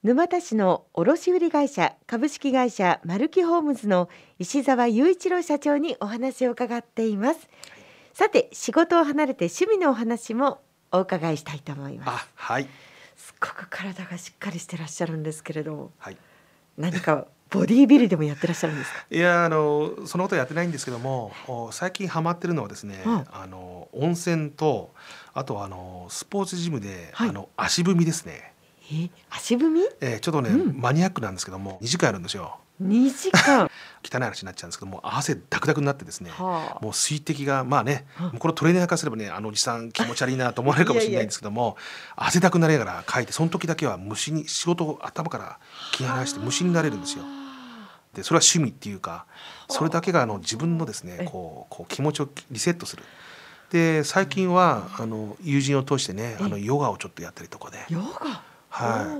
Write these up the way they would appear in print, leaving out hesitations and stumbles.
沼田市の卸売会社株式会社マルキホームズの石澤雄一郎社長にお話を伺っています。さて、仕事を離れて趣味のお話もお伺いしたいと思います。 はい。 すっごく体がしっかりしてらっしゃるんですけれど、 はい。 何かボディービルでもやってらっしゃるんですか？ いや、そのことはやってないんですけども、最近ハマってるのはですね、温泉と、あとはスポーツジムで、 はい。 足踏みですね。 足踏み？ ちょっとね、マニアックなんですけども、2時間やるんですよ。 2時間。 汚い話になっちゃうんですけども、汗ダクダクになってですね、 はもう水滴がまあね、 あ。 もうこれトレーナーからすればね、おじさん気持ち悪いなと思われるかもしれないんですけども、汗だくなりながら書いて、その時だけは虫に仕事を頭から切り離して虫になれるんですよ。で、それは趣味っていうか、それだけが自分のですね、こう気持ちをリセットする。で、最近は友人を通してね、ヨガをちょっとやったりとかね。 ヨガ。 はい。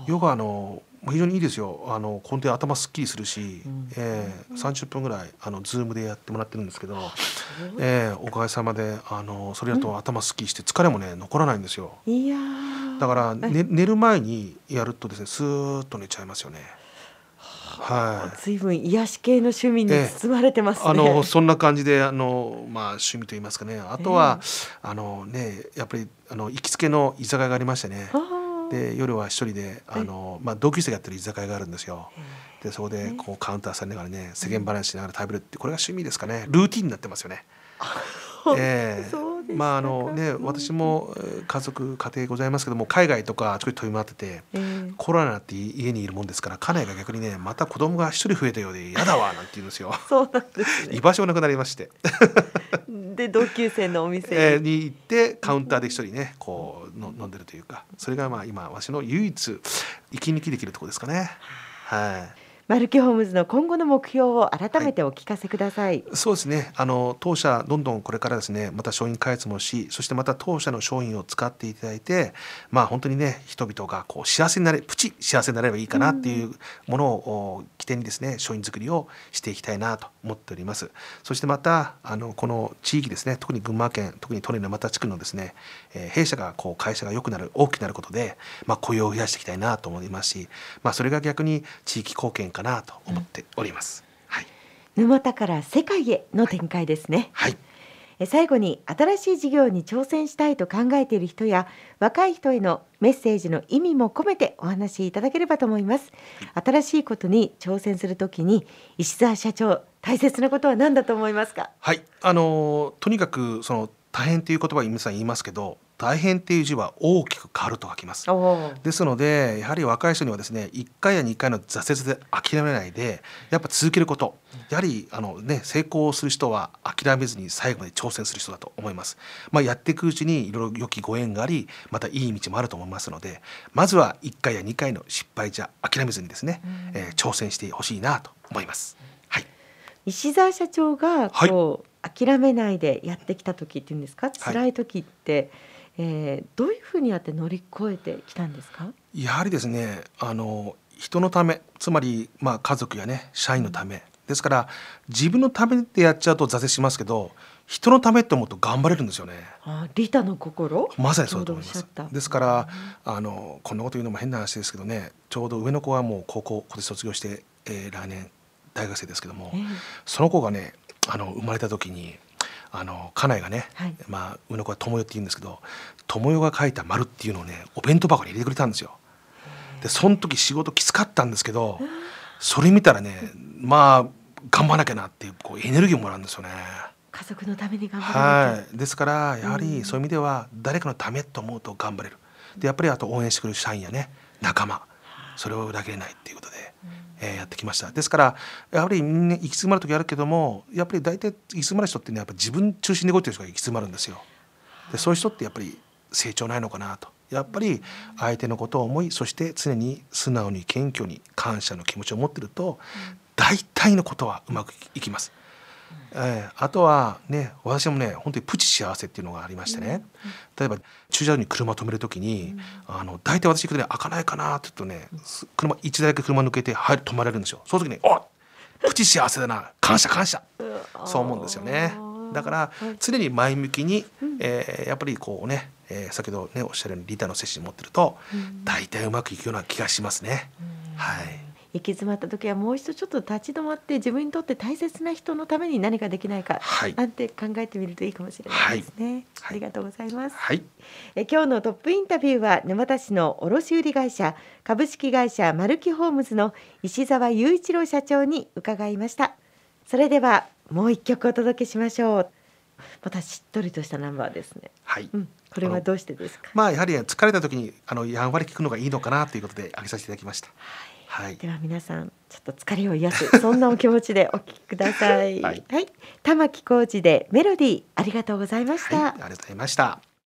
ヨガ非常にいいですよ。本当に頭すっきりするし、30分ぐらいズームでやってもらってるんですけど、おかげさまでそれだと頭すっきりして疲れもね残らないんですよ。 いやだから、寝る前にやるとですね、スーッと寝ちゃいますよね。はい。 随分癒し系の趣味にええ、 包まれてますね。 そんな感じで趣味と言いますかね。あとはやっぱり行きつけの居酒屋がありましてね。で、夜は一人で同級生がやってる居酒屋があるんですよ。で、そこでこうカウンターされながらね、世間話しながら食べるって、これが趣味ですかね。ルーティンになってますよね。 そうでしたか。 私も家庭ございますけども、海外とかあちこち飛び回ってて、コロナになって家にいるもんですから、家内が逆にね、また子供が一人増えたようで嫌だわなんて言うんですよ。 そうなんですね。 居場所がなくなりまして。 で、同級生のお店に。 に行ってカウンターで一人ね、こう飲んでるというか、それが今私の唯一息抜きできるところですかね。はい。 マルキホームズの今後の目標を改はい。 めてお聞かせください。 そうですね。当社どんどんこれからですね、また商品開発もし、そしてまた当社の商品を使っていただいて、本当にね、人々がこう幸せになれ、プチ幸せになればいいかなっていうものを起点にですね、商品作りをしていきたいなと思っております。そしてまたこの地域ですね、特に群馬県、特に利根沼田地区のですね、弊社が会社が良くなる、大きくなることで、雇用を増やしていきたいなと思いますし、それが逆に地域貢献かなと思っております。はい。 沼田から世界への展開ですね。 はい。 最後に、新しい事業に挑戦したいと考えている人や若い人へのメッセージの意味も込めてお話しいただければと思います。新しいことに挑戦するときに、石澤社長、大切なことは何だと思いますか？ はい。とにかく大変という言葉は皆さん言いますけど、大変っていう字は大きく変わると書きます。 おお。 ですので、やはり若い人にはですね、1回や2回の挫折で諦めないで、やっぱ続けること。やはり成功する人は諦めずに最後まで挑戦する人だと思います。やっていくうちにいろいろ良きご縁があり、またいい道もあると思いますので、まずは1回や2回の失敗じゃ諦めずにですね、挑戦してほしいなと思います。はい。 石澤社長がはい。 諦めないでやってきた時っていうんですか、 はい。 辛い時って、どういうふうにやって乗り越えてきたんですか？ やはりですね、人のため、つまり家族やね、社員のためですから、自分のためでやっちゃうと挫折しますけど、人のためって思うと頑張れるんですよね。 利他の心、 まさに先ほどおそうだと思います。 っしゃった。 ですから、こんなこと言うのも変な話ですけどね、ちょうど上の子はもう高校今年卒業して、来年大学生ですけども、その子がね、生まれた時に家内がね、 はい。 上の子は友よって言うんですけど、友よが書いた丸っていうのをね、お弁当箱に入れてくれたんですよ。で、その時仕事きつかったんですけど、それ見たらね、頑張らなきゃなっていうエネルギーをもらうんですよね。 家族のために頑張らなきゃ。 はい。ですからやはりそういう意味では誰かのためと思うと頑張れる。で、やっぱりあと応援してくれる社員やね、仲間、それを裏切れないっていうことで、やってきました。ですからやはりみんな行き詰まる時あるけども、やっぱり大体行き詰まる人ってね、やっぱ自分中心で動いてる人が行き詰まるんですよ。で、そういう人ってやっぱり成長ないのかなと。やっぱり相手のことを思い、そして常に素直に謙虚に感謝の気持ちを持ってると、大体のことはうまくいきます。あとはね、私もね、本当にプチ幸せっていうのがありましてね、例えば駐車場に車を止めるときに、大体私行くとね、開かないかなって言うとね、1台だけ車抜けて、はい、止まれるんですよ。その時に、プチ幸せだな、感謝感謝、そう思うんですよね。 だからはい常に前向きに、 うんやっぱりこうね、先ほどねおっしゃるように利他の精神を持ってると、大体うまくいくような気がしますね。はい。 行き詰まった時はもう一度ちょっと立ち止まって自分にとって大切な人のために何かできないか、 はいなんて考えてみるといいかもしれないですね。 はいありがとうございます。 はい今日のトップインタビューは沼田市の卸売会社株式会社マルキホームズの石澤雄一郎社長に伺いました。それではもう一曲お届けしましょう。またしっとりとしたナンバーですね。 はい。 これはどうしてですか。 まあやはり疲れた時にやんわり聞くのがいいのかなということで挙げさせていただきました。はい。 では皆さんちょっと疲れを癒すそんなお気持ちでお聞きください。 はい。 玉置浩二でメロディー、ありがとうございました。 はい、ありがとうございました。